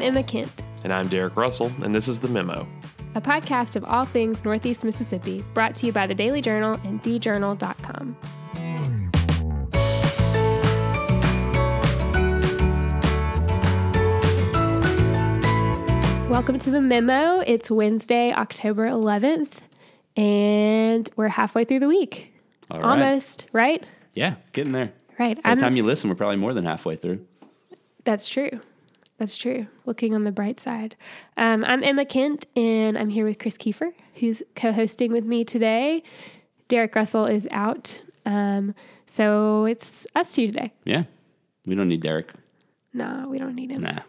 I'm Emma Kent. And I'm Derek Russell, and this is The Memo, a podcast of all things Northeast Mississippi, brought to you by the Daily Journal and djournal.com. Welcome to The Memo. It's Wednesday, October 11th, and we're halfway through the week. All right. Almost, right? Yeah, getting there. Right. By the time you listen, we're probably more than halfway through. That's true. That's true. Looking on the bright side. I'm Emma Kent, and I'm here with Chris Kiefer, who's co-hosting with me today. Derek Russell is out, so it's us two today. Yeah, we don't need Derek. No, we don't need him. Nah.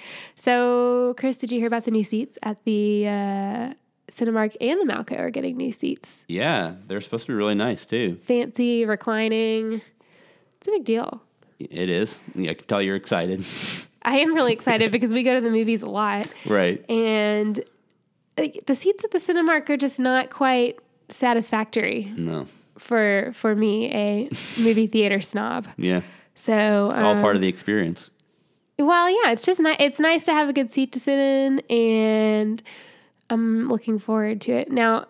So, Chris, did you hear about the new seats at the Cinemark and the Malco are getting new seats? Yeah, they're supposed to be really nice, too. Fancy, reclining. It's a big deal. It is. I can tell you're excited. I am really excited because we go to the movies a lot. Right. And the seats at the Cinemark are just not quite satisfactory. No. For me, a movie theater snob. Yeah. So It's all part of the experience. Well, yeah, it's just it's nice to have a good seat to sit in, and I'm looking forward to it. Now,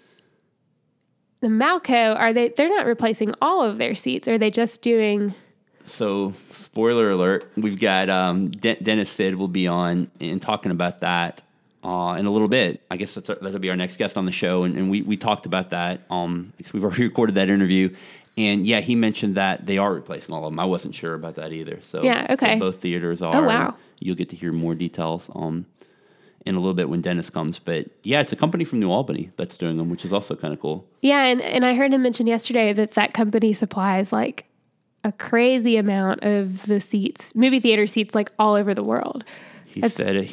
the Malco, they're not replacing all of their seats. Are they just doing... So, spoiler alert, we've got Dennis Sid will be on and talking about that in a little bit. I guess that'll be our next guest on the show, and we talked about that. Because we've already recorded that interview, and yeah, he mentioned that they are replacing all of them. I wasn't sure about that either. So yeah, okay. So both theaters are. Oh, wow. You'll get to hear more details in a little bit when Dennis comes. But yeah, it's a company from New Albany that's doing them, which is also kind of cool. Yeah, and I heard him mention yesterday that company supplies like a crazy amount of the seats, movie theater seats, like all over the world. He said it's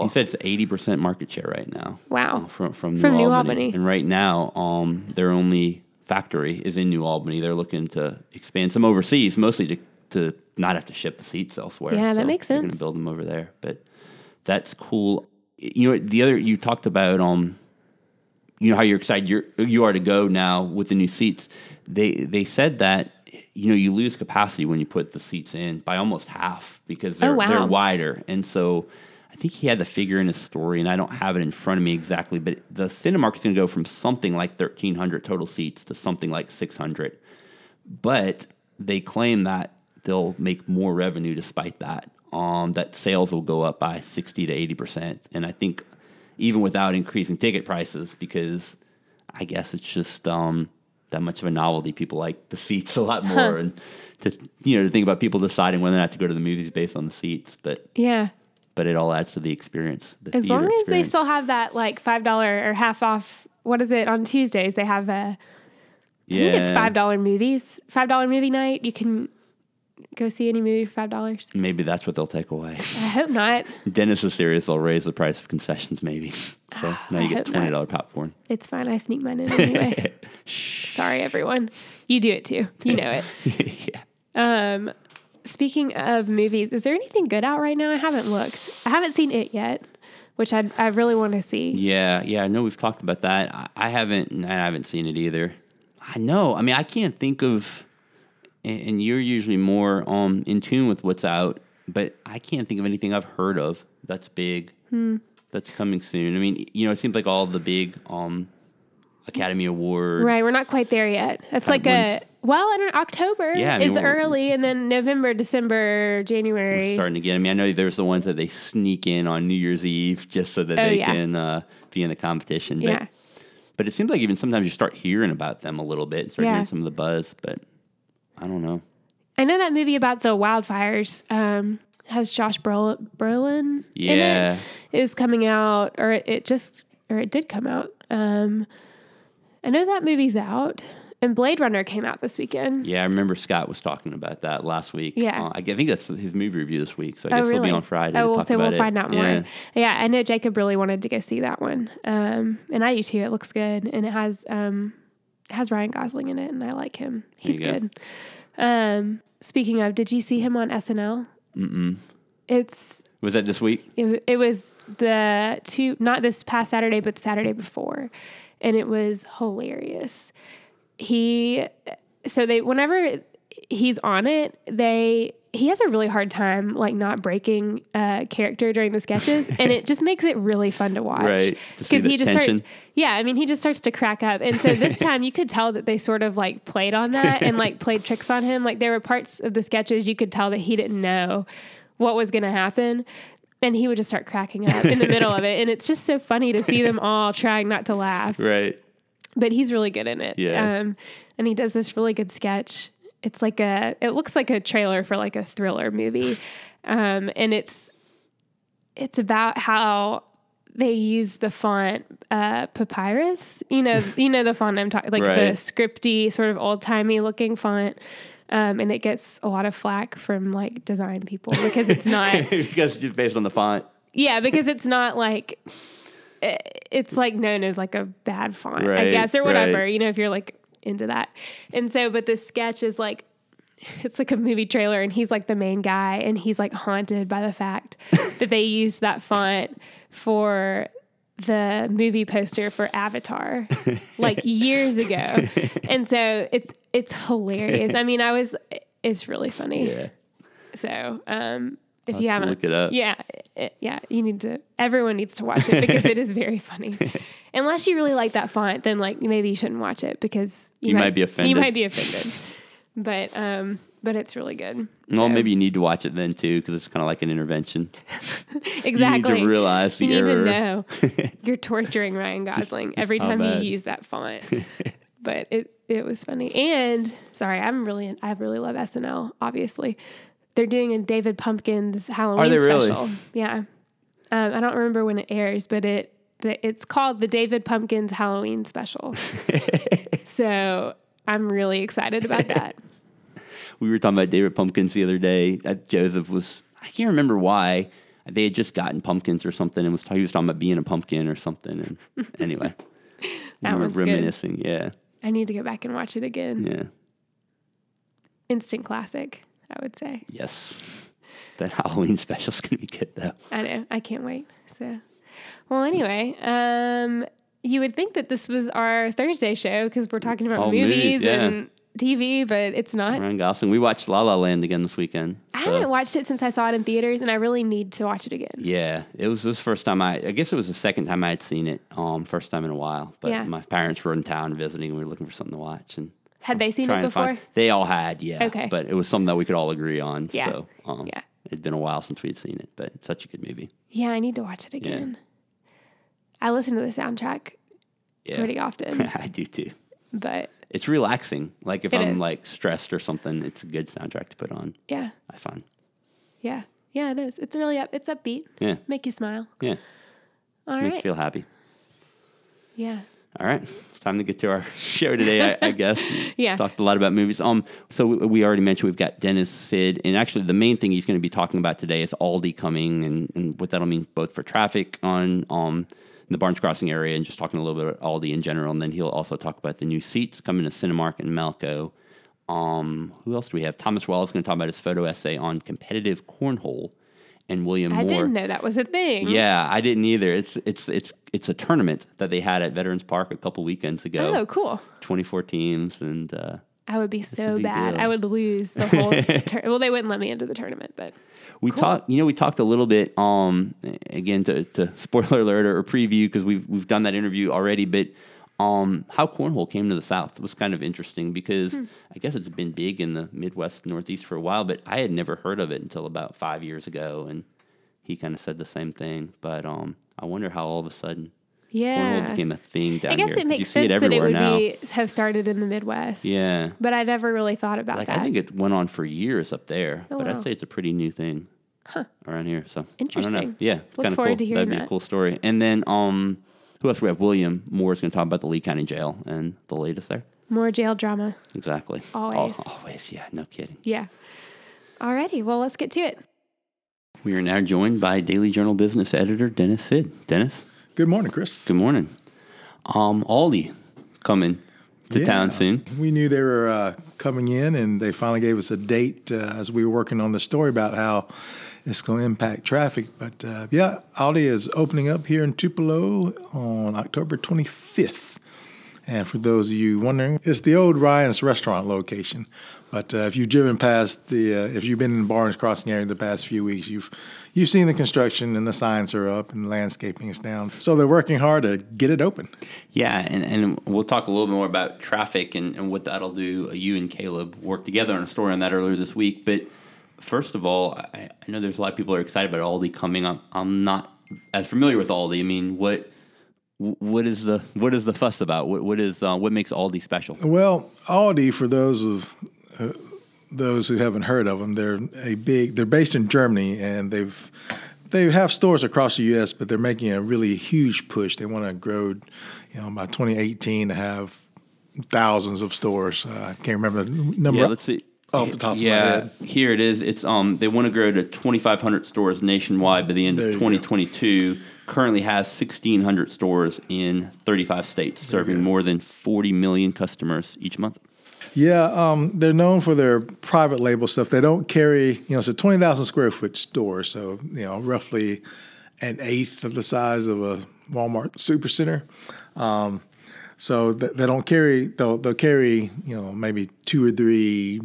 80% market share right now. Wow. From New Albany. And right now, their only factory is in New Albany. They're looking to expand some overseas, mostly to not have to ship the seats elsewhere. Yeah, that makes sense. They're going to build them over there. But that's cool. You know, you talked about, you know, how you're excited you are to go now with the new seats. They said that, you know, you lose capacity when you put the seats in by almost half because they're wider. And so I think he had the figure in his story, and I don't have it in front of me exactly, but the Cinemark's going to go from something like 1,300 total seats to something like 600. But they claim that they'll make more revenue despite that, that sales will go up by 60 to 80%. And I think even without increasing ticket prices, because I guess it's just... that much of a novelty. People like the seats a lot more, and to think about people deciding whether or not to go to the movies based on the seats. But yeah, but it all adds to the experience. As long as they still have that like $5 or half off. What is it on Tuesdays? They have I think it's $5 movies, $5 movie night. You can go see any movie for $5. Maybe that's what they'll take away. I hope not. Dennis is serious. They'll raise the price of concessions, maybe. So now you get $20 popcorn. It's fine. I sneak mine in anyway. Sorry, everyone. You do it too. You know it. Yeah. Speaking of movies, is there anything good out right now? I haven't looked. I haven't seen it yet, which I really want to see. Yeah. I know we've talked about that. I haven't seen it either. I know. I mean, I can't think of... And you're usually more in tune with what's out, but I can't think of anything I've heard of that's big, that's coming soon. I mean, you know, it seems like all the big Academy Award. Right, we're not quite there yet. That's like in October is early, and then November, December, January. We're starting to get. I mean, I know there's the ones that they sneak in on New Year's Eve just so that they can be in the competition. But it seems like even sometimes you start hearing about them a little bit, start hearing some of the buzz, but... I don't know. I know that movie about the wildfires has Josh Brolin in it. Is coming out, or it did come out. I know that movie's out, and Blade Runner came out this weekend. Yeah, I remember Scott was talking about that last week. Yeah, I think that's his movie review this week, so I guess he'll be on Friday. We'll find out more. Yeah, I know Jacob really wanted to go see that one, and I do too. It looks good, and it has Ryan Gosling in it, and I like him. He's good. Speaking of, did you see him on SNL? Mm-mm. Was that this week? It was not this past Saturday, but the Saturday before, and it was hilarious. Whenever he's on it, he has a really hard time like not breaking character during the sketches, and it just makes it really fun to watch. Right. Because he just starts, he just starts to crack up. And so this time you could tell that they sort of like played on that and like played tricks on him. Like there were parts of the sketches you could tell that he didn't know what was going to happen. And he would just start cracking up in the middle of it. And it's just so funny to see them all trying not to laugh. Right. But he's really good in it. Yeah. And he does this really good sketch. It looks like a trailer for like a thriller movie. And it's about how they use the font Papyrus. You know the font I'm talking, like the scripty sort of old timey looking font. And it gets a lot of flack from like design people because it's not because it's just based on the font. Yeah, because it's not like it's like known as like a bad font, right, I guess, or whatever. Right. You know, if you're like into that. And so, but this sketch is like, it's like a movie trailer, and he's like the main guy, and he's like haunted by the fact that they used that font for the movie poster for Avatar like years ago. And so it's hilarious. I mean, it's really funny. Yeah. So, if you haven't look it up. Everyone needs to watch it because it is very funny. Unless you really like that font, then like maybe you shouldn't watch it because you might be offended. You might be offended. But it's really good. Well, maybe you need to watch it then too, because it's kind of like an intervention. Exactly. You need to realize the error. You need to know you're torturing Ryan Gosling every time you use that font. But it was funny. And sorry, I really love SNL. Obviously, they're doing a David Pumpkins Halloween special. Really? Yeah. I don't remember when it airs, but it's called the David Pumpkins Halloween special. So I'm really excited about that. We were talking about David Pumpkins the other day. Joseph I can't remember why. They had just gotten pumpkins or something, and he was talking about being a pumpkin or something. And anyway, that one's reminiscing. Good. Yeah. I need to go back and watch it again. Yeah. Instant classic, I would say. Yes. That Halloween special's going to be good, though. I know. I can't wait. So, well, anyway, you would think that this was our Thursday show because we're talking about movies and TV, but it's not. Ryan Gosling. We watched La La Land again this weekend. I haven't watched it since I saw it in theaters, and I really need to watch it again. Yeah, it was the first time I guess it was the second time I had seen it. First time in a while. But my parents were in town visiting, and we were looking for something to watch. And had they seen it before? They all had, yeah. Okay. But it was something that we could all agree on. Yeah. So, it'd been a while since we'd seen it, but such a good movie. Yeah, I need to watch it again. Yeah. I listen to the soundtrack pretty often. I do too. But it's relaxing. Like if I'm like stressed or something, it's a good soundtrack to put on. Yeah. I find. Yeah. Yeah, it is. It's really it's upbeat. Yeah. Make you smile. Yeah. All Makes right. you feel happy. Yeah. All right. Time to get to our show today, I guess. Yeah. Talked a lot about movies. So we already mentioned we've got Dennis Sid, and actually the main thing he's going to be talking about today is Aldi coming and what that'll mean both for traffic on the Barnes Crossing area and just talking a little bit about Aldi in general. And then he'll also talk about the new seats coming to Cinemark and Malco. Who else do we have? Thomas Wells is going to talk about his photo essay on competitive cornhole. And William Moore. I didn't know that was a thing. Yeah, I didn't either. It's a tournament that they had at Veterans Park a couple weekends ago. Oh, cool. 24 teams, and I would be so bad. I would lose the whole. Well, they wouldn't let me into the tournament, but we talked. We talked a little bit. Again, to spoiler alert or preview because we've done that interview already, but. How cornhole came to the South was kind of interesting because I guess it's been big in the Midwest, Northeast for a while, but I had never heard of it until about 5 years ago, and he kind of said the same thing. But I wonder how all of a sudden cornhole became a thing down here. I guess it makes sense that it would have started in the Midwest. Yeah. But I never really thought about that. I think it went on for years up there, but I'd say it's a pretty new thing around here. So interesting. I don't know. Yeah, look forward to hearing That'd be a cool story. And then who else we have? William Moore is going to talk about the Lee County Jail and the latest there. More jail drama. Exactly. Always. Always, yeah. No kidding. Yeah. Alrighty, well, let's get to it. We are now joined by Daily Journal business editor Dennis Sid. Dennis? Good morning, Chris. Good morning. Aldi coming to town soon. We knew they were coming in, and they finally gave us a date as we were working on the story about how it's going to impact traffic. But, Aldi is opening up here in Tupelo on October 25th. And for those of you wondering, it's the old Ryan's restaurant location. But if you've driven past if you've been in Barnes Crossing area the past few weeks, you've seen the construction and the signs are up and the landscaping is down. So they're working hard to get it open. Yeah, and we'll talk a little bit more about traffic and what that'll do. You and Caleb worked together on a story on that earlier this week. But first of all, I know there's a lot of people who are excited about Aldi coming up. I'm not as familiar with Aldi. I mean, what is the fuss about? What makes Aldi special? Well, Aldi, for those who haven't heard of them, they're based in Germany, and they have stores across the U.S., but they're making a really huge push. They want to grow, by 2018 to have thousands of stores. I can't remember the number. Yeah, let's see. Off the top of my head. Here it is. It's they want to grow to 2,500 stores nationwide by the end of 2022. Currently has 1,600 stores in 35 states, serving more than 40 million customers each month. Yeah, they're known for their private label stuff. They don't carry, it's a 20,000 square foot store, so roughly an eighth of the size of a Walmart Supercenter. So they don't carry. They'll carry, maybe 2 or 3.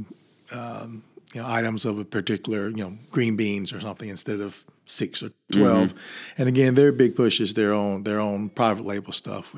Items of a particular, green beans or something instead of 6 or 12. Mm-hmm. And again, their big push is their own private label stuff,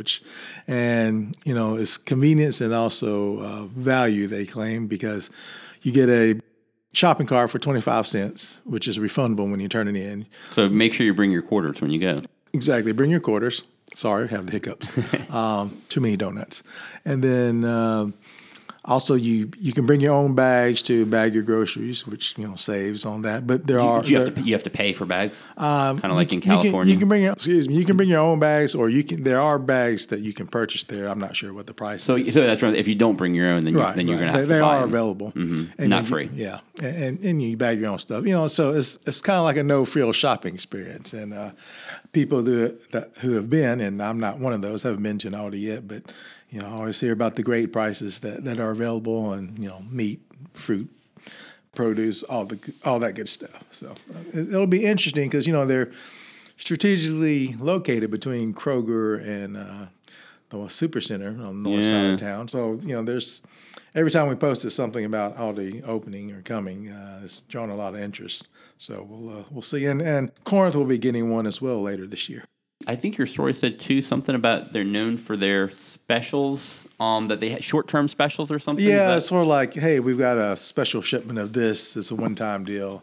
it's convenience and also value, they claim, because you get a shopping cart for 25 cents, which is refundable when you turn it in. So make sure you bring your quarters when you go. Exactly. Bring your quarters. Sorry, have the hiccups. Too many donuts. And then also, you can bring your own bags to bag your groceries, which saves on that. But you have to pay for bags, kind of like in California. You can bring you can bring your own bags, or there are bags that you can purchase there. I'm not sure what the price is. So that's right. If you don't bring your own, then you're going to have to buy them. They are available, and not free. Yeah, and you bag your own stuff. So it's kind of like a no-frills shopping experience. And people who have been, and I'm not one of those, haven't been to an Aldi yet, but. I always hear about the great prices that are available on, meat, fruit, produce, all that good stuff. So it'll be interesting because, they're strategically located between Kroger and the Supercenter on the north side of town. So, there's every time we posted something about Aldi opening or coming, it's drawn a lot of interest. So we'll see. And Corinth will be getting one as well later this year. I think your story said, too, something about they're known for their specials, that they had short-term specials or something? Yeah, it's sort of like, hey, we've got a special shipment of this. It's a one-time deal.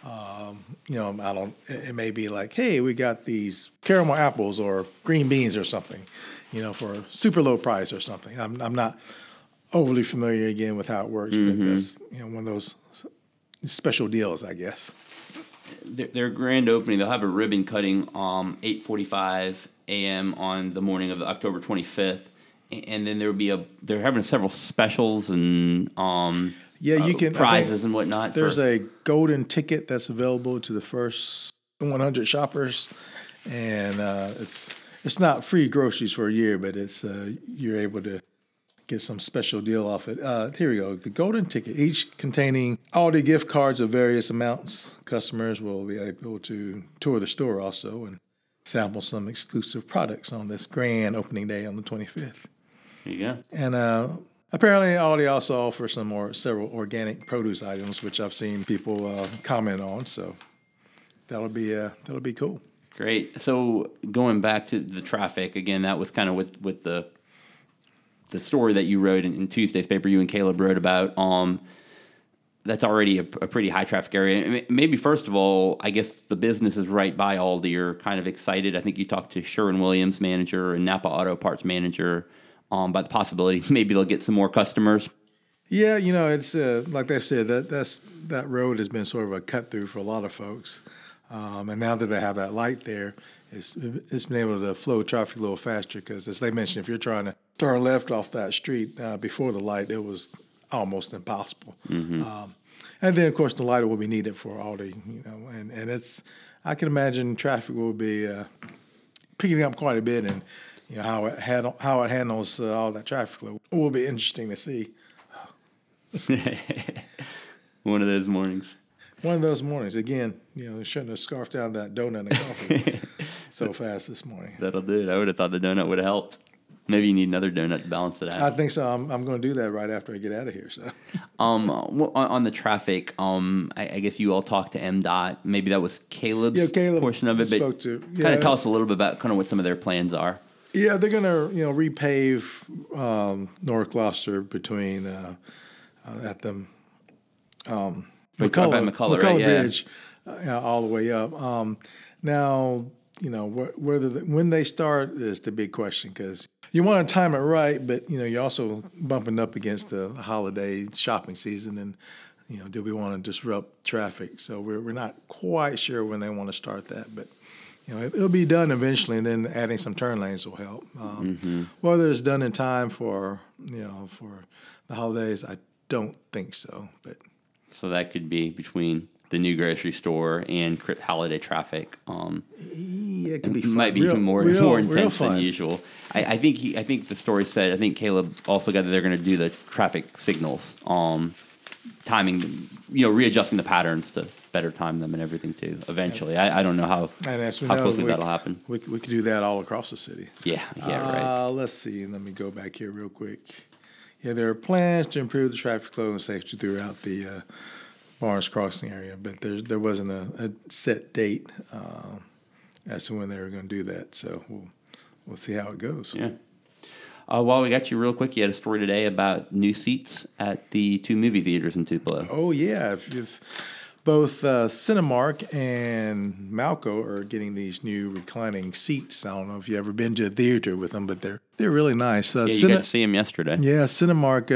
It may be like, hey, we got these caramel apples or green beans or something, for a super low price or something. I'm not overly familiar, again, with how it works, but that's, one of those special deals, I guess. Their grand opening, they'll have a ribbon cutting 8:45 a.m. on the morning of October 25th, and then they're having several specials and you can prizes and whatnot. There's a golden ticket that's available to the first 100 shoppers, and it's not free groceries for a year, but it's you're able to get some special deal off it. Here we go. The golden ticket, each containing Aldi gift cards of various amounts. Customers will be able to tour the store also and sample some exclusive products on this grand opening day on the 25th. There you go. And apparently Aldi also offers several organic produce items, which I've seen people comment on. So that'll be cool. Great. So going back to the traffic again, that was kind of with the story that you wrote in Tuesday's paper, you and Caleb wrote about, that's already a pretty high traffic area. Maybe first of all, I guess the businesses right by Aldi are kind of excited. I think you talked to Sherwin-Williams manager and Napa Auto Parts manager about the possibility maybe they'll get some more customers. Yeah, it's like they said, that road has been sort of a cut through for a lot of folks. And now that they have that light there, it's been able to flow traffic a little faster because, as they mentioned, if you're trying to turn left off that street before the light, it was almost impossible. Mm-hmm. And then, of course, the light will be needed for Aldi, and it's, I can imagine traffic will be picking up quite a bit, and how it handles all that traffic flow will be interesting to see. One of those mornings. One of those mornings. Again, shouldn't have scarfed down that donut and coffee so fast this morning. That'll do it. I would have thought the donut would have helped. Maybe you need another donut to balance it out. I think so. I'm going to do that right after I get out of here. So, on the traffic, I guess you all talked to MDOT. Maybe that was Caleb's portion of it. But kind of tell us a little bit about kind of what some of their plans are. Yeah, they're going to repave North Gloucester between at the McCullough right? Bridge all the way up. Now, when they start is the big question, because you want to time it right, but you're also bumping up against the holiday shopping season, and do we want to disrupt traffic? So we're not quite sure when they want to start that, but it'll be done eventually, and then adding some turn lanes will help. Whether it's done in time for the holidays, I don't think so. But so that could be between the new grocery store and holiday traffic. It could be fun. Might be even more intense than usual. I think the story said. I think Caleb also got that they're going to do the traffic signals, timing, readjusting the patterns to better time them and everything too. Eventually, I don't know how quickly that'll happen. We could do that all across the city. Yeah, right. Let's see. Let me go back here real quick. Yeah, there are plans to improve the traffic flow and safety throughout the Barnes Crossing area, but there wasn't a set date as to when they were going to do that. So we'll see how it goes. Yeah. While we got you real quick, you had a story today about new seats at the 2 movie theaters in Tupelo. Oh, yeah. If both Cinemark and Malco are getting these new reclining seats. I don't know if you've ever been to a theater with them, but they're really nice. You got to see them yesterday. Yeah, Cinemark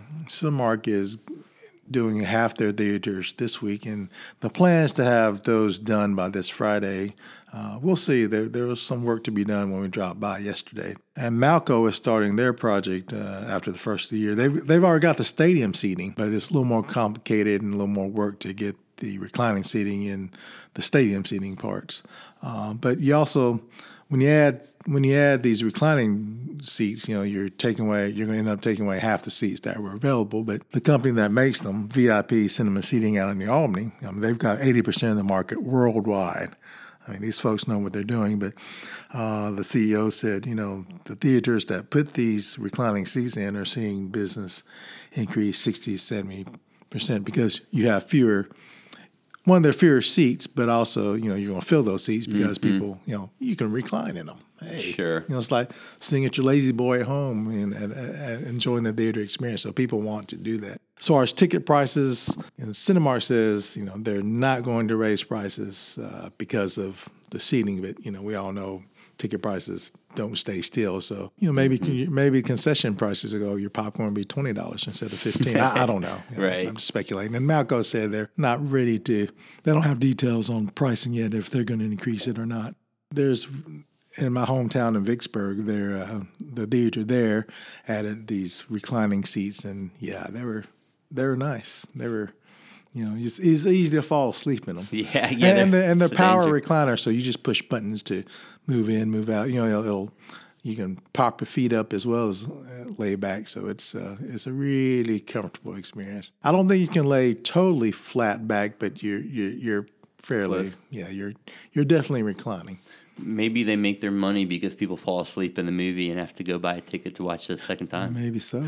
is doing half their theaters this week, and the plan is to have those done by this Friday. We'll see. There was some work to be done when we dropped by yesterday. And Malco is starting their project after the first of the year. They've already got the stadium seating, but it's a little more complicated and a little more work to get the reclining seating in the stadium seating parts. But you also, when you add these reclining seats, you're going to end up taking away half the seats that were available. But the company that makes them, VIP Cinema Seating out in New Albany, they've got 80% of the market worldwide. I mean, these folks know what they're doing. But the CEO said, the theaters that put these reclining seats in are seeing business increase 60, 70% because you have fewer. One, there are fewer seats, but also, you're going to fill those seats because people, you can recline in them. Hey, sure. It's like sitting at your lazy boy at home and enjoying the theater experience. So people want to do that. As far as ticket prices, Cinemark says, they're not going to raise prices because of the seating. But, we all know ticket prices don't stay still. So, maybe concession prices will go, your popcorn will be $20 instead of $15. I don't know. Right. I'm just speculating. And Malco said they're not ready they don't have details on pricing yet, if they're going to increase it or not. There's, in my hometown in Vicksburg, the theater there added these reclining seats, and they were nice. They were, it's easy to fall asleep in them. Yeah. And they're power recliner, so you just push buttons to move in, move out. You can pop your feet up as well as lay back, so it's a really comfortable experience. I don't think you can lay totally flat back, but you're fairly you're definitely reclining. Maybe they make their money because people fall asleep in the movie and have to go buy a ticket to watch it a second time. Maybe so.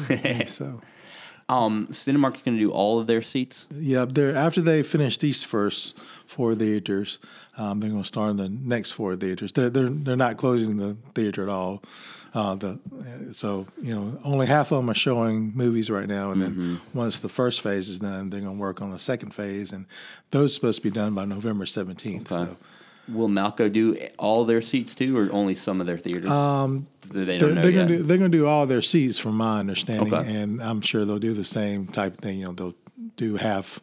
Cinemark's going to do all of their seats? Yeah, after they finish these first 4 theaters, they're going to start in the next 4 theaters. They're not closing the theater at all. So only half of them are showing movies right now, and then once the first phase is done, they're going to work on the second phase, and those are supposed to be done by November 17th. Okay. So. Will Malco do all their seats too, or only some of their theaters? They're going to do all their seats, from my understanding, and I'm sure they'll do the same type of thing. They'll do half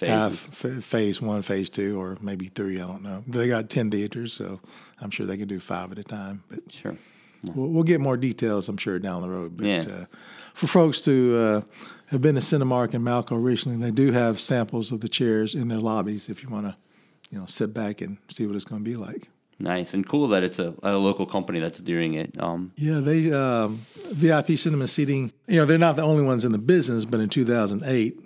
phase 1, phase 2, or maybe 3. I don't know. They got 10 theaters, so I'm sure they can do 5 at a time. But sure, we'll get more details, I'm sure, down the road. But for folks to have been to Cinemark and Malco recently, they do have samples of the chairs in their lobbies if you want to. Sit back and see what it's going to be like. Nice and cool that it's a local company that's doing it. They VIP Cinema Seating. They're not the only ones in the business, but in 2008,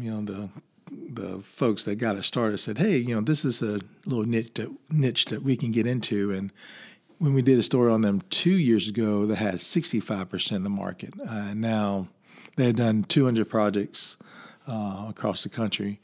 the folks that got it started said, "Hey, this is a little niche that we can get into, and when we did a story on them 2 years ago, they had 65% of the market. Now they had done 200 projects across the country,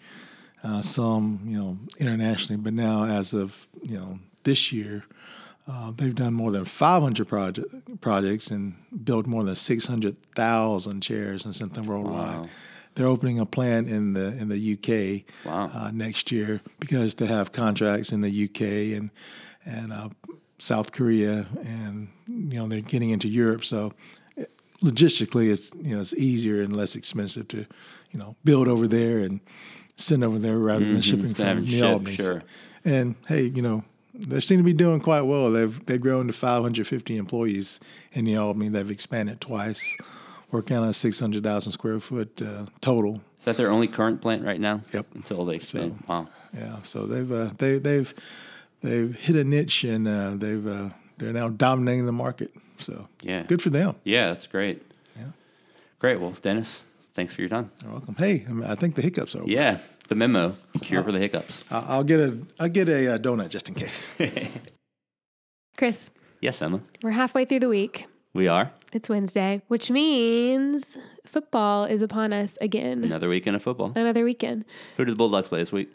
some internationally. But now, as of this year, they've done more than 500 projects and built more than 600,000 chairs and sent them worldwide. Wow. They're opening a plant in the UK next year because they have contracts in the UK and South Korea, and they're getting into Europe. So logistically, it's easier and less expensive to build over there and send over there rather than shipping from New Albany. Sure. And hey, they seem to be doing quite well. They've grown to 550 employees in New Albany. They've expanded twice. Working on a 600,000 square foot total. Is that their only current plant right now? Yep. Until they expand. Wow. Yeah. So they've hit a niche, and they're now dominating the market. So good for them. Yeah, that's great. Yeah. Great. Well, Dennis, thanks for your time. You're welcome. Hey, I think the hiccups are over. Yeah, the memo cure for the hiccups. I'll get a donut just in case. Chris. Yes, Emma. We're halfway through the week. We are. It's Wednesday, which means football is upon us again. Another weekend of football. Another weekend. Who did the Bulldogs play this week?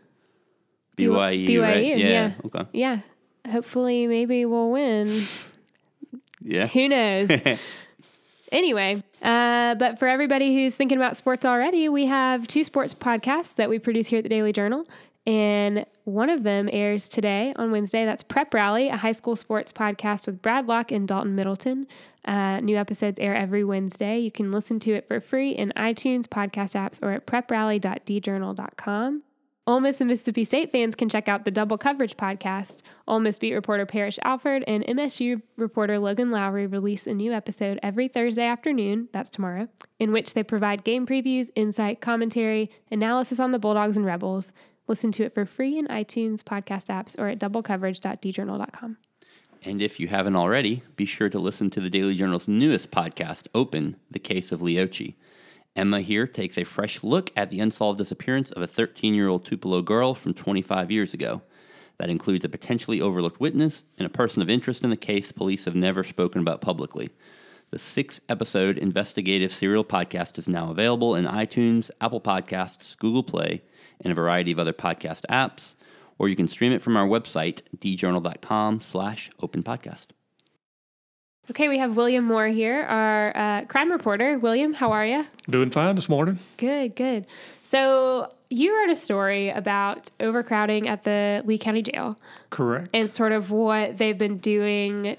BYU, right? Yeah. Okay. Yeah. Hopefully, maybe we'll win. Yeah. Who knows? Anyway, but for everybody who's thinking about sports already, we have 2 sports podcasts that we produce here at the Daily Journal. And one of them airs today on Wednesday. That's Prep Rally, a high school sports podcast with Brad Locke and Dalton Middleton. New episodes air every Wednesday. You can listen to it for free in iTunes, podcast apps, or at preprally.djournal.com. Ole Miss and Mississippi State fans can check out the Double Coverage podcast. Ole Miss beat reporter Parrish Alford and MSU reporter Logan Lowry release a new episode every Thursday afternoon, that's tomorrow, in which they provide game previews, insight, commentary, analysis on the Bulldogs and Rebels. Listen to it for free in iTunes, podcast apps, or at doublecoverage.djournal.com. And if you haven't already, be sure to listen to the Daily Journal's newest podcast, Open, The Case of Leochi. Emma here takes a fresh look at the unsolved disappearance of a 13-year-old Tupelo girl from 25 years ago. That includes a potentially overlooked witness and a person of interest in the case police have never spoken about publicly. The 6-episode investigative serial podcast is now available in iTunes, Apple Podcasts, Google Play, and a variety of other podcast apps, or you can stream it from our website, djournal.com/openpodcast. Okay, we have William Moore here, our crime reporter. William, how are you? Doing fine this morning. Good. So you wrote a story about overcrowding at the Lee County Jail. Correct. And sort of what they've been doing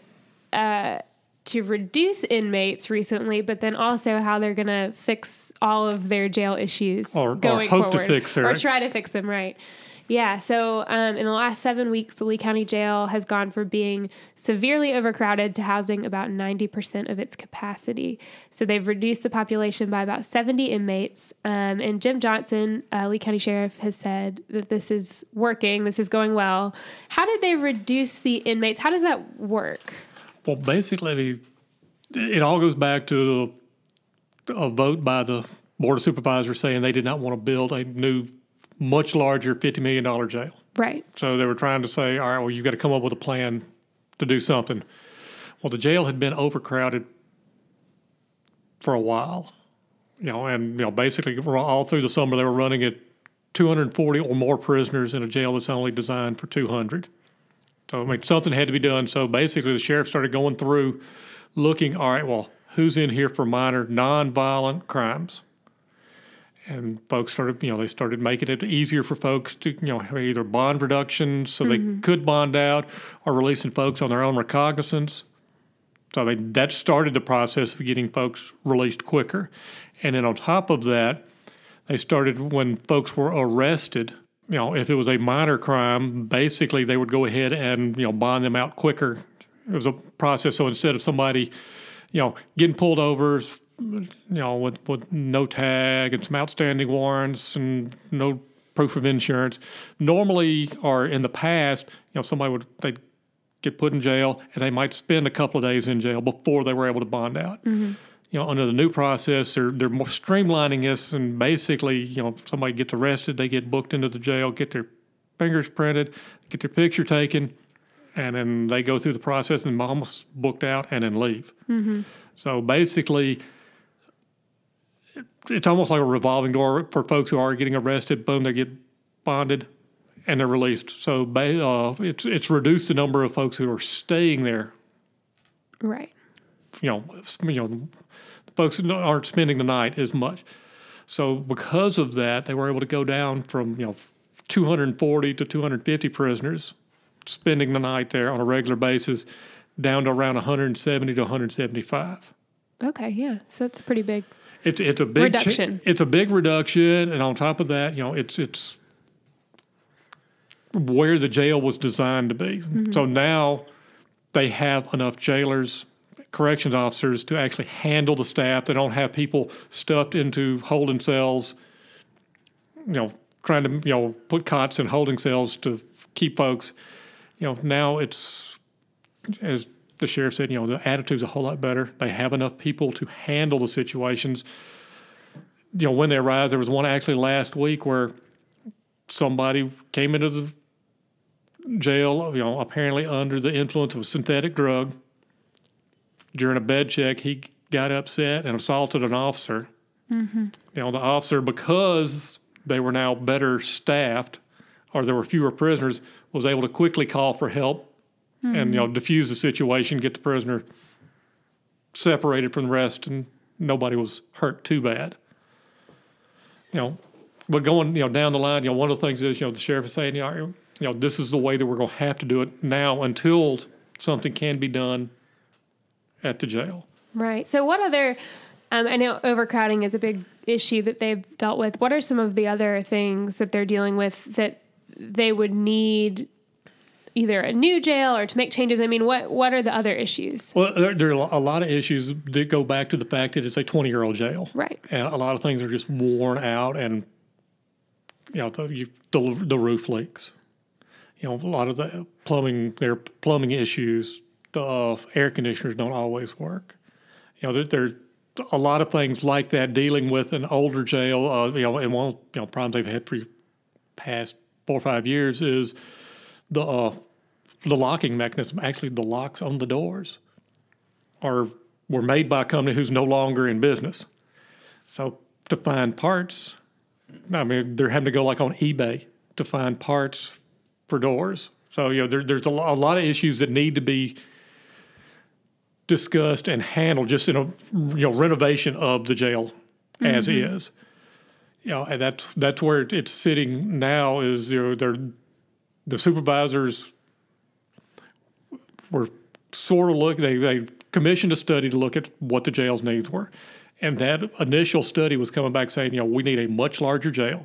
to reduce inmates recently, but then also how they're going to fix all of their jail issues going forward. Or try to fix them, right. Yeah, so in the last 7 weeks, the Lee County Jail has gone from being severely overcrowded to housing about 90% of its capacity. So they've reduced the population by about 70 inmates. And Jim Johnson, Lee County Sheriff, has said that this is working, this is going well. How did they reduce the inmates? How does that work? Well, basically, it all goes back to a vote by the Board of Supervisors saying they did not want to build a new, much larger $50 million jail. Right. So they were trying to say, all right, well, you got to come up with a plan to do something. Well, the jail had been overcrowded for a while, and basically all through the summer they were running at 240 or more prisoners in a jail that's only designed for 200. So, something had to be done. So basically the sheriff started going through looking, all right, well, who's in here for minor, non-violent crimes? And folks started, they started making it easier for folks to, have either bond reductions so they could bond out or releasing folks on their own recognizance. So that started the process of getting folks released quicker. And then on top of that, they started when folks were arrested, if it was a minor crime, basically they would go ahead and, bond them out quicker. It was a process. So instead of somebody, getting pulled over, with no tag and some outstanding warrants and no proof of insurance. Normally, or in the past, they'd get put in jail and they might spend a couple of days in jail before they were able to bond out. Mm-hmm. Under the new process, they're more streamlining this, and basically, somebody gets arrested, they get booked into the jail, get their fingers printed, get their picture taken, and then they go through the process and almost booked out and then leave. Mm-hmm. So basically, it's almost like a revolving door for folks who are getting arrested. Boom, they get bonded, and they're released. So it's reduced the number of folks who are staying there. Right. Folks aren't spending the night as much. So because of that, they were able to go down from 240 to 250 prisoners spending the night there on a regular basis, down to around 170 to 175. Okay, yeah. So it's a pretty big. It's a big reduction. It's a big reduction, and on top of that, it's where the jail was designed to be. Mm-hmm. So now they have enough jailers, corrections officers to actually handle the staff. They don't have people stuffed into holding cells, trying to put cots in holding cells to keep folks. Now it's, as the sheriff said, the attitude's a whole lot better. They have enough people to handle the situations. When they arise, there was one actually last week where somebody came into the jail, apparently under the influence of a synthetic drug. During a bed check, he got upset and assaulted an officer. Mm-hmm. The officer, because they were now better staffed, or there were fewer prisoners, was able to quickly call for help and diffuse the situation, get the prisoner separated from the rest, and nobody was hurt too bad. But going down the line, one of the things is the sheriff is saying this is the way that we're going to have to do it now until something can be done at the jail. Right. So what other? I know overcrowding is a big issue that they've dealt with. What are some of the other things that they're dealing with that they would need either a new jail or to make changes? I mean, what are the other issues? Well, there are a lot of issues that go back to the fact that it's a 20-year-old jail. Right. And a lot of things are just worn out, and the roof leaks. A lot of the plumbing issues. The air conditioners don't always work. There's a lot of things like that dealing with an older jail. And one of the problems they've had for the past 4 or 5 years is the locking mechanism. Actually, the locks on the doors were made by a company who's no longer in business. So to find parts, they're having to go like on eBay to find parts for doors. So there's a lot of issues that need to be discussed and handled just in a renovation of the jail as is. And that's where it's sitting now. Is the supervisors were sort of looking. They commissioned a study to look at what the jail's needs were, and that initial study was coming back saying, we need a much larger jail.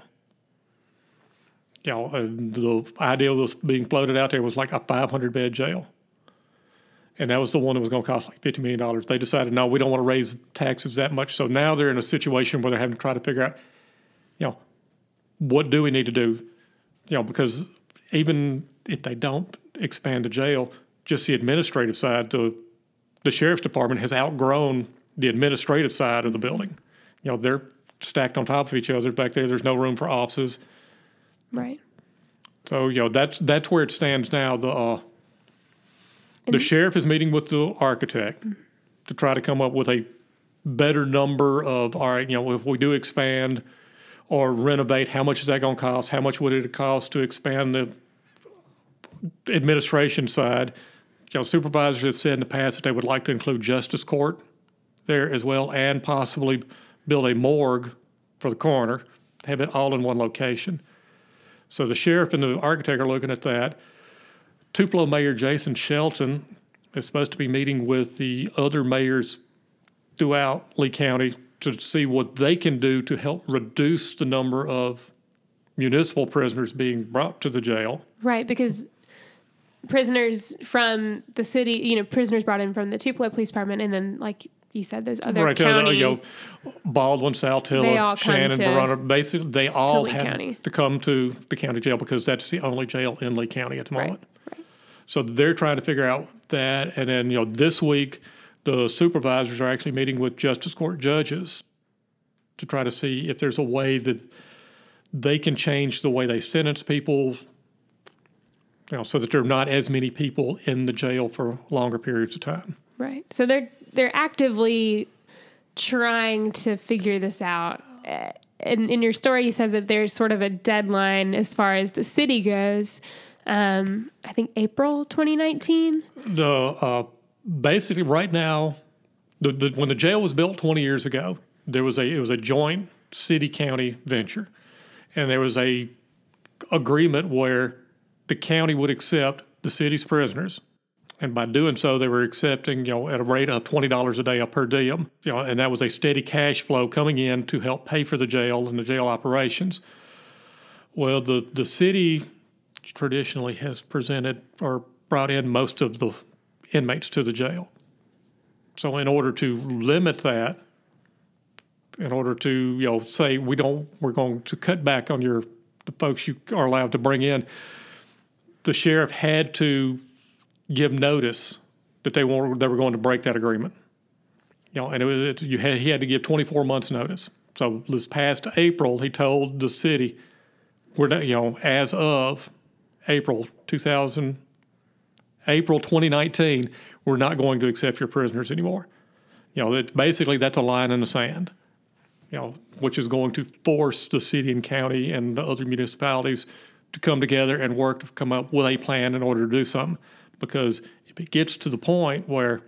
The idea that was being floated out there was like a 500-bed jail. And that was the one that was going to cost like $50 million. They decided, no, we don't want to raise taxes that much. So now they're in a situation where they're having to try to figure out, what do we need to do? Because even if they don't expand the jail, just the administrative side, the sheriff's department has outgrown the administrative side of the building. They're stacked on top of each other back there. There's no room for offices. Right. So, that's where it stands now. The sheriff is meeting with the architect to try to come up with a better number of, all right, if we do expand or renovate, how much is that going to cost? How much would it cost to expand the administration side? Supervisors have said in the past that they would like to include justice court there as well, and possibly build a morgue for the coroner, have it all in one location. So the sheriff and the architect are looking at that. Tupelo Mayor Jason Shelton is supposed to be meeting with the other mayors throughout Lee County to see what they can do to help reduce the number of municipal prisoners being brought to the jail. Right, because prisoners from the city, prisoners brought in from the Tupelo Police Department, and then, like you said, those other county... Baldwin, Saltillo, Shannon, Verona, basically they all have to come to the county jail because that's the only jail in Lee County at the moment. Right. So they're trying to figure out that, and then this week the supervisors are actually meeting with justice court judges to try to see if there's a way that they can change the way they sentence people so that there are not as many people in the jail for longer periods of time. Right. So they're actively trying to figure this out. And in your story, you said that there's sort of a deadline as far as the city goes. I think April 2019. Basically right now, when the jail was built 20 years ago, it was a joint city-county venture, and there was a agreement where the county would accept the city's prisoners, and by doing so, they were accepting at a rate of $20 a day per diem, and that was a steady cash flow coming in to help pay for the jail and the jail operations. Well, the city traditionally has presented or brought in most of the inmates to the jail. So in order to limit that, in order to say we're going to cut back on the folks you are allowed to bring in, the sheriff had to give notice that they were going to break that agreement. And he had to give 24 months notice. So this past April, he told the city, we're not, as of April 2019, we're not going to accept your prisoners anymore. Basically that's a line in the sand, which is going to force the city and county and the other municipalities to come together and work to come up with a plan in order to do something. Because if it gets to the point where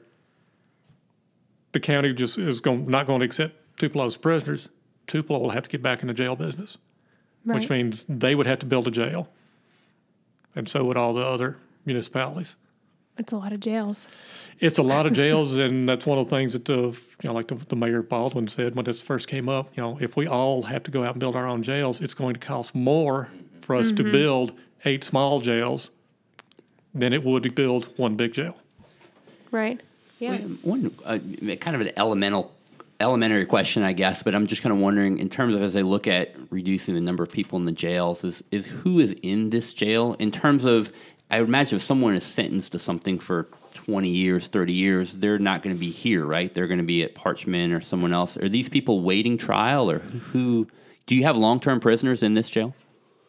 the county just is not going to accept Tupelo's prisoners, Tupelo will have to get back in the jail business, Right. which means they would have to build a jail, and so would all the other municipalities. It's a lot of jails. It's a lot of jails, and that's one of the things that the Mayor Baldwin said when this first came up. If we all have to go out and build our own jails, it's going to cost more for us to build 8 small jails than it would to build one big jail. Right. Yeah. One kind of an elementary question, I guess, but I'm just kind of wondering, in terms of as I look at reducing the number of people in the jails, is who is in this jail? In terms of, I would imagine if someone is sentenced to something for 20 years, 30 years, they're not going to be here, right? They're going to be at Parchman or someone else. Are these people waiting trial, or who? Do you have long-term prisoners in this jail?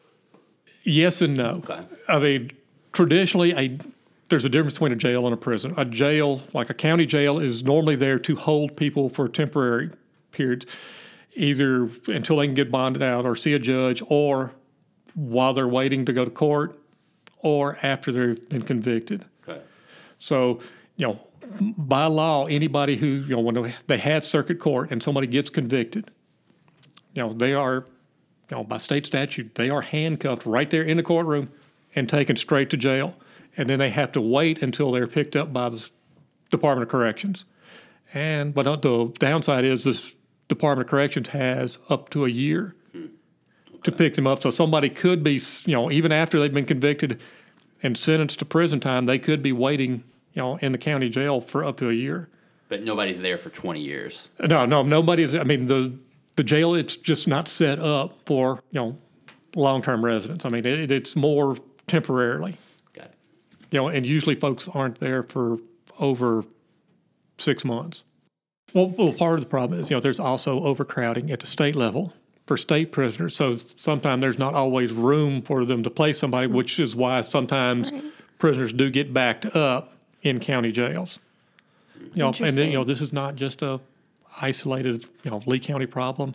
Yes and no. Okay. I mean, traditionally, there's a difference between a jail and a prison. A jail, like a county jail, is normally there to hold people for temporary periods, either until they can get bonded out or see a judge, or while they're waiting to go to court, or after they've been convicted. Okay. So, by law, anybody who, when they have circuit court and somebody gets convicted, they are, by state statute, they are handcuffed right there in the courtroom and taken straight to jail. And then they have to wait until they're picked up by the Department of Corrections. But the downside is this Department of Corrections has up to a year to pick them up. So somebody could be, even after they've been convicted and sentenced to prison time, they could be waiting, in the county jail for up to a year. But nobody's there for 20 years. No, nobody is. I mean, the jail, it's just not set up for, long-term residents. I mean, it's more temporarily. Got it. And usually folks aren't there for over 6 months. Well, part of the problem is, there's also overcrowding at the state level for state prisoners. So sometimes there's not always room for them to place somebody, which is why sometimes prisoners do get backed up in county jails. And then, this is not just a isolated, Lee County problem.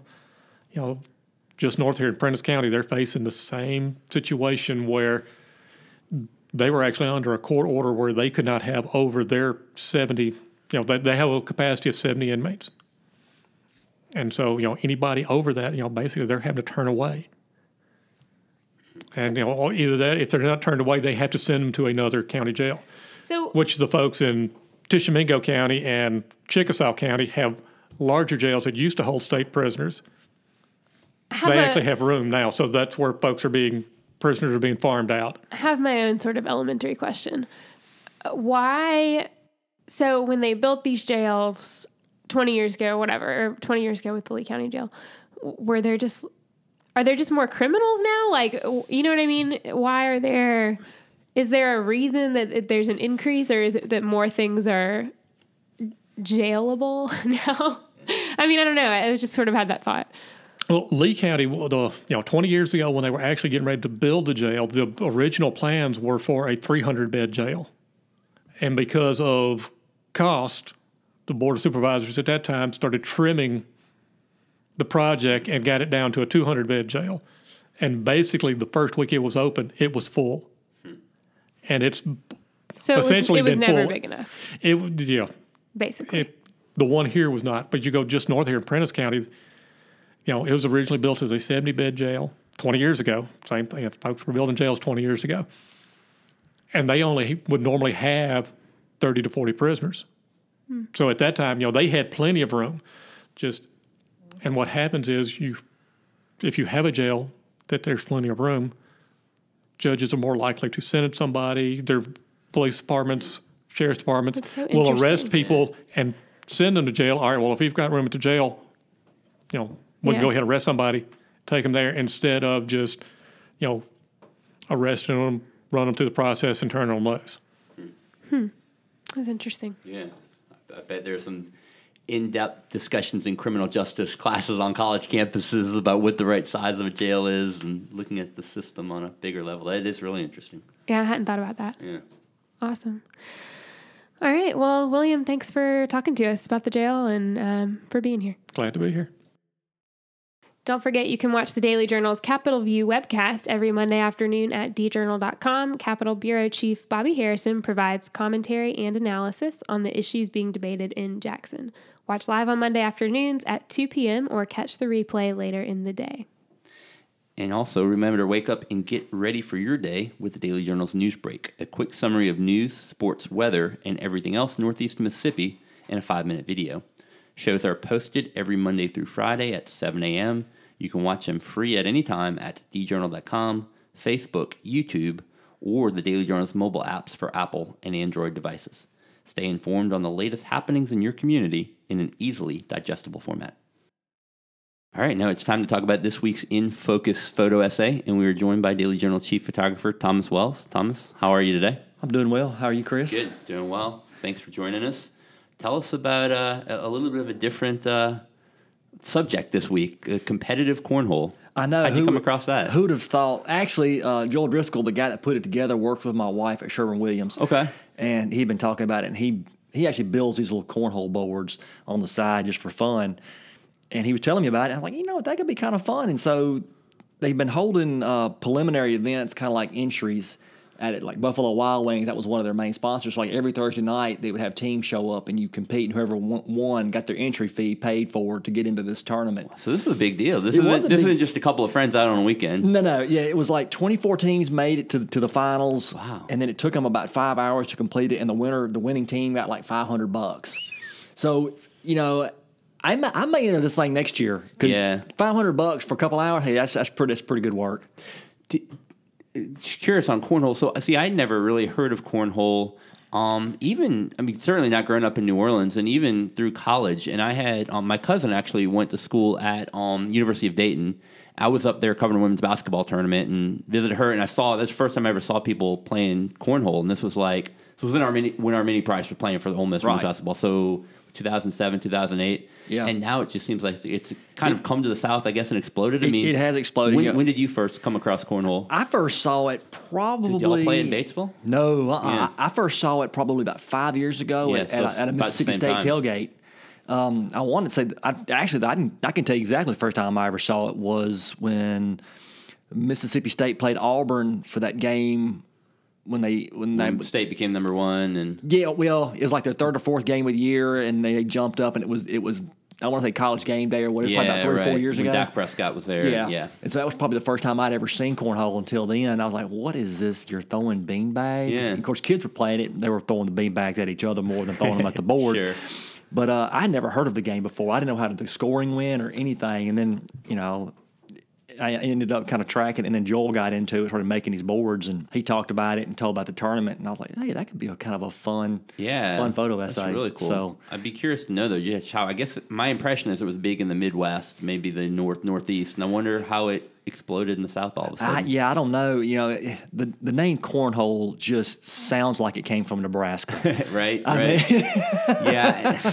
Just north here in Prentiss County, they're facing the same situation where they were actually under a court order where they could not have over their 70, they have a capacity of 70 inmates. And so, anybody over that, basically they're having to turn away. And, either that, if they're not turned away, they have to send them to another county jail. So, which the folks in Tishomingo County and Chickasaw County have larger jails that used to hold state prisoners. They actually have room now, so that's where prisoners are being farmed out. I have my own sort of elementary question. Why? So when they built these jails 20 years ago, or 20 years ago with the Lee County Jail, are there just more criminals now? Like, you know what I mean? Is there a reason that there's an increase, or is it that more things are jailable now? I mean, I don't know. I just sort of had that thought. Well, Lee County, 20 years ago when they were actually getting ready to build the jail, the original plans were for a 300-bed jail. And because of cost, the Board of Supervisors at that time started trimming the project and got it down to a 200-bed jail. And basically, the first week it was open, it was full. And it's So essentially it was been never full. big enough, Basically. basically. The one here was not. But you go just north here in Prentice County, it was originally built as a 70-bed jail 20 years ago. Same thing. Folks were building jails 20 years ago. And they only would normally have 30 to 40 prisoners. So at that time, they had plenty of room. And what happens is if you have a jail that there's plenty of room, judges are more likely to sentence somebody. Their police departments, sheriff's departments That's so will arrest interesting. people and send them to jail. All right, well, if we've got room at the jail, we can go ahead and arrest somebody, take them there instead of just, arresting them, run them through the process, and turn them loose. That's interesting. Yeah. I bet there's some in-depth discussions in criminal justice classes on college campuses about what the right size of a jail is and looking at the system on a bigger level. That is really interesting. Yeah, I hadn't thought about that. Yeah. Awesome. All right. Well, William, thanks for talking to us about the jail and for being here. Glad to be here. Don't forget you can watch the Daily Journal's Capitol View webcast every Monday afternoon at djournal.com. Capitol Bureau Chief Bobby Harrison provides commentary and analysis on the issues being debated in Jackson. Watch live on Monday afternoons at 2 p.m. or catch the replay later in the day. And also remember to wake up and get ready for your day with the Daily Journal's News Break, a quick summary of news, sports, weather, and everything else Northeast Mississippi in a 5-minute video. Shows are posted every Monday through Friday at 7 a.m. You can watch them free at any time at djournal.com, Facebook, YouTube, or the Daily Journal's mobile apps for Apple and Android devices. Stay informed on the latest happenings in your community in an easily digestible format. All right, now it's time to talk about this week's In Focus photo essay, and we are joined by Daily Journal chief photographer Thomas Wells. Thomas, how are you today? I'm doing well. How are you, Chris? Good, doing well. Thanks for joining us. Tell us about a little bit of a different subject this week, competitive cornhole. I know. How'd you come across that? Who'd have thought? Actually, Joel Driscoll, the guy that put it together, works with my wife at Sherwin-Williams. Okay. And he'd been talking about it, and he actually builds these little cornhole boards on the side just for fun. And he was telling me about it. I'm like, that could be kind of fun. And so they've been holding preliminary events, kind of like entries at it, like Buffalo Wild Wings. That was one of their main sponsors. So like every Thursday night, they would have teams show up and you compete, and whoever won got their entry fee paid for to get into this tournament. So this is a big deal. This isn't just a couple of friends out on a weekend. No. Yeah, it was like 24 teams made it to the finals. Wow. And then it took them about 5 hours to complete it, and the winning team got like $500. So, I may enter this thing next year. Yeah. $500 for a couple hours, hey, that's pretty good work. Curious on cornhole. So, see, I'd never really heard of cornhole. Certainly not growing up in New Orleans, and even through college. And I had my cousin actually went to school at University of Dayton. I was up there covering a women's basketball tournament and visited her, and that's the first time I ever saw people playing cornhole. And this was when our mini prize were playing for the Ole Miss women's basketball. So 2007, 2008. Yeah. And now it just seems like it's kind of come to the South, I guess, and exploded. It has exploded. When did you first come across cornhole? I first saw it probably. Did y'all play in Batesville? No, Yeah. I first saw it probably about 5 years ago at a Mississippi State tailgate. I want to say I can tell you exactly the first time I ever saw it was when Mississippi State played Auburn for that game. When State became number one, and it was like their third or fourth game of the year, and they jumped up, and it was I want to say College Game Day or what, it was probably about 3 or 4 years when ago. Dak Prescott was there. Yeah. And so that was probably the first time I'd ever seen cornhole until then. I was like, what is this? You're throwing bean bags? Yeah. And of course, kids were playing it. They were throwing the bean bags at each other more than throwing them at the board. Sure. But I had never heard of the game before. I didn't know how the scoring went or anything. And then, I ended up kind of tracking, and then Joel got into it, started making these boards, and he talked about it and told about the tournament, and I was like, hey, that could be a kind of a fun photo essay. That's really cool. So I'd be curious to know though, just how, I guess my impression is it was big in the Midwest, maybe the Northeast, and I wonder how it exploded in the South all of a sudden. I don't know. The name cornhole just sounds like it came from Nebraska. right. Yeah.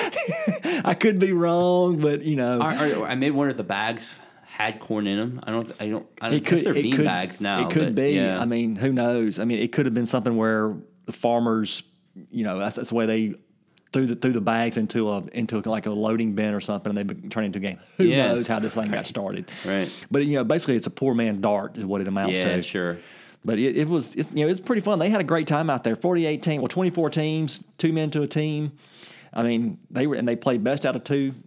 I could be wrong, but I may wonder if the bags had corn in them. I don't guess they're bean bags now. It could be. Yeah. I mean, who knows? I mean, it could have been something where the farmers, that's the way they threw the bags into like a loading bin or something, and they turned into a game. Who knows how this thing got started? Right. But basically, it's a poor man dart is what it amounts to. Yeah, sure. But it's pretty fun. They had a great time out there. 24 teams, 2 men to a team. I mean, they played best out of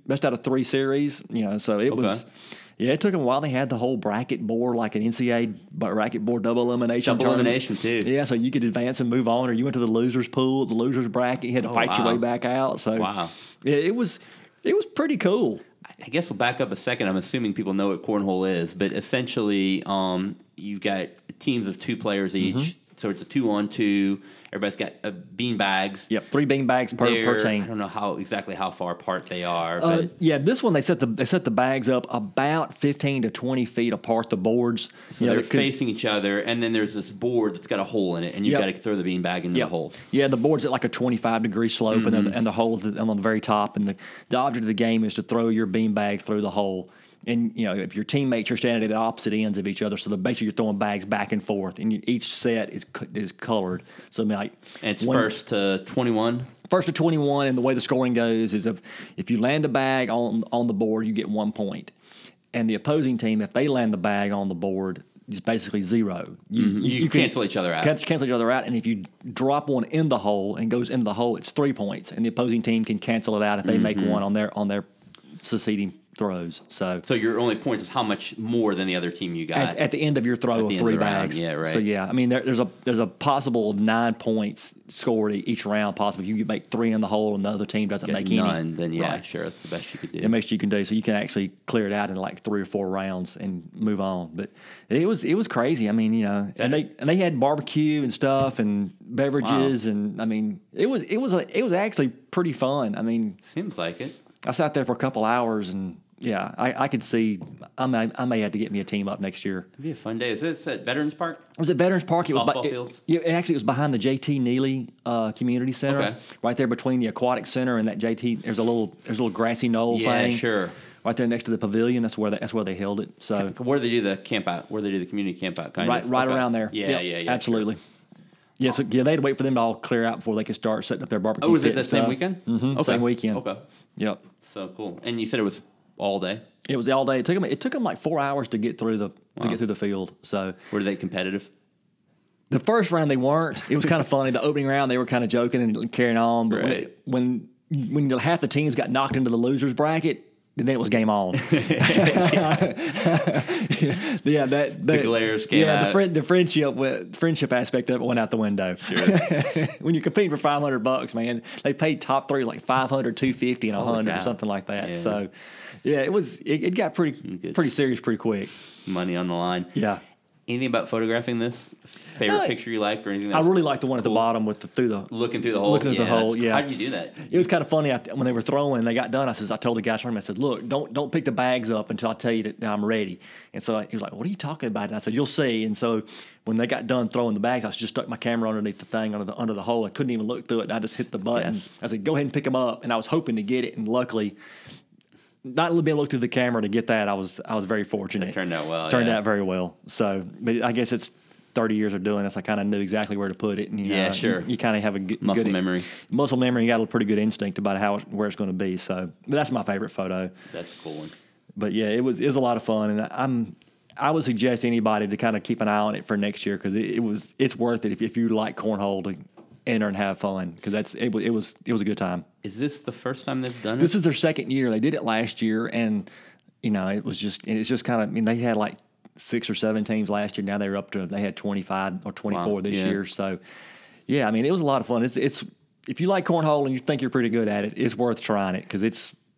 3 series. So it was. Yeah, it took them a while. They had the whole bracket board, like an NCAA bracket board double elimination. Double elimination, too. Yeah, so you could advance and move on, or you went to the losers pool, the losers bracket. You had to fight your way back out. So yeah, it was pretty cool. I guess we'll back up a second. I'm assuming people know what cornhole is, but essentially, you've got teams of 2 players each. Mm-hmm. So it's a 2-on-2. Everybody's got bean bags. Yep, 3 bean bags per team. I don't know exactly how far apart they are. But this one they set the bags up about 15 to 20 feet apart. The boards, so they're facing each other, and then there's this board that's got a hole in it, and you've got to throw the bean bag into the hole. Yeah, the board's at like a 25-degree slope, and the hole on the very top. And the object of the game is to throw your bean bag through the hole. And, if your teammates are standing at opposite ends of each other, so basically you're throwing bags back and forth, and each set is colored. So, and it's first to 21? First to 21, and the way the scoring goes is if you land a bag on the board, you get 1 point. And the opposing team, if they land the bag on the board, it's basically 0. You cancel each other out. Cancel each other out, and if you drop one in the hole and goes into the hole, it's 3 points, and the opposing team can cancel it out if they make one on their succeeding throws. So your only point is how much more than the other team you got at the end of your throw of 3 bags. Yeah, right. So I mean there's a possible 9 points scored each round. Possible if you make 3 in the hole and the other team doesn't make none, any. Then sure, that's the best you could do. The best you can do. So you can actually clear it out in like 3 or 4 rounds and move on. But it was crazy. I mean and they had barbecue and stuff and beverages and I mean it was actually pretty fun. I mean seems like it. I sat there for a couple hours, and I could see I may have to get me a team up next year. It'd be a fun day. Is this at Veterans Park? It was at Veterans Park. Softball fields? It was behind the J.T. Neely Community Center, right there between the aquatic center and that J.T. There's a little grassy knoll thing. Yeah, sure. Right there next to the pavilion. That's where they held it. So where do they do the camp out? Where they do the community camp out? Right around there. Yeah. Absolutely. Sure. Yeah, so they had to wait for them to all clear out before they could start setting up their barbecue. Oh, was it the same weekend? Mm-hmm. Okay. Same weekend. Okay. Yep. So cool. And you said it was all day? It was all day. It took them like 4 hours to get through the field. So were they competitive? The first round they weren't. It was kind of funny. The opening round they were kind of joking and carrying on, but when half the teams got knocked into the losers bracket, and then it was game on. The glares came out. The friendship aspect of it went out the window. Sure. When you're competing for $500, man, they paid top 3 like $500, $250, and $100 or something like that. Yeah. So, it got pretty serious pretty quick. Money on the line. Yeah. Anything about photographing this? Favorite picture you liked or anything? I really liked the one at the bottom with looking through the hole. Looking through the hole. Yeah. How did you do that? It was kind of funny when they were throwing and they got done. I told the guys, I said, "Look, don't pick the bags up until I tell you that I'm ready." And so he was like, "What are you talking about?" And I said, "You'll see." And so when they got done throwing the bags, I just stuck my camera underneath the thing under the hole. I couldn't even look through it. And I just hit the button. Yes. I said, "Go ahead and pick them up." And I was hoping to get it, and luckily, not being able to look through the camera to get that, I was very fortunate. It turned out well. Turned out very well. So, but I guess it's 30 years of doing this. I kind of knew exactly where to put it. And, sure. You kind of have a good muscle memory. Muscle memory. You got a pretty good instinct about where it's going to be. So, but that's my favorite photo. That's a cool one. But yeah, it was a lot of fun, and I would suggest anybody to kind of keep an eye on it for next year because it's worth it if you like cornhole to enter and have fun because it was a good time. Is this the first time they've done it? This is their second year. They did it last year, and it's just kind of. I mean, they had like 6 or 7 teams last year. Now they had 25 or 24 this year. So, yeah, I mean, it was a lot of fun. It's if you like cornhole and you think you're pretty good at it, it's worth trying it because it's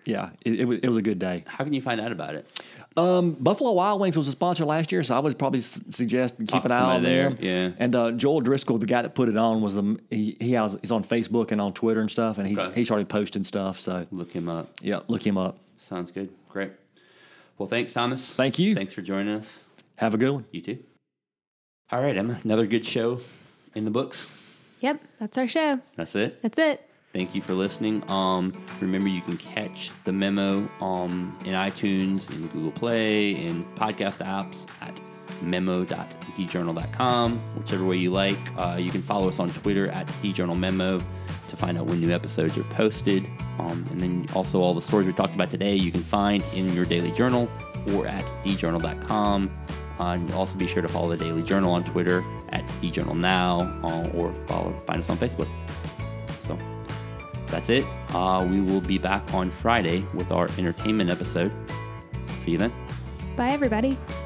yeah, it was a good day. How can you find out about it? Buffalo Wild Wings was a sponsor last year, so I would probably suggest keep an eye on there. them. Yeah. And Joel Driscoll, the guy that put it on, was he's on Facebook and on Twitter and stuff, and he started posting stuff. So Look him up. yeah, look him up. Sounds good. Great. Well, thanks, Thomas. Thank you. Thanks for joining us. Have a good one. You too. All right, Emma. Another good show in the books. Yep, that's our show. That's it. That's it. Thank you for listening. Remember, you can catch the memo in iTunes, in Google Play, in podcast apps at memo.thejournal.com, whichever way you like. You can follow us on Twitter at thejournalmemo to find out when new episodes are posted. And then also all the stories we talked about today you can find in your daily journal or at thejournal.com. And also be sure to follow the Daily Journal on Twitter at thejournalnow or find us on Facebook. So that's it. We will be back on Friday with our entertainment episode. See you then. Bye, everybody.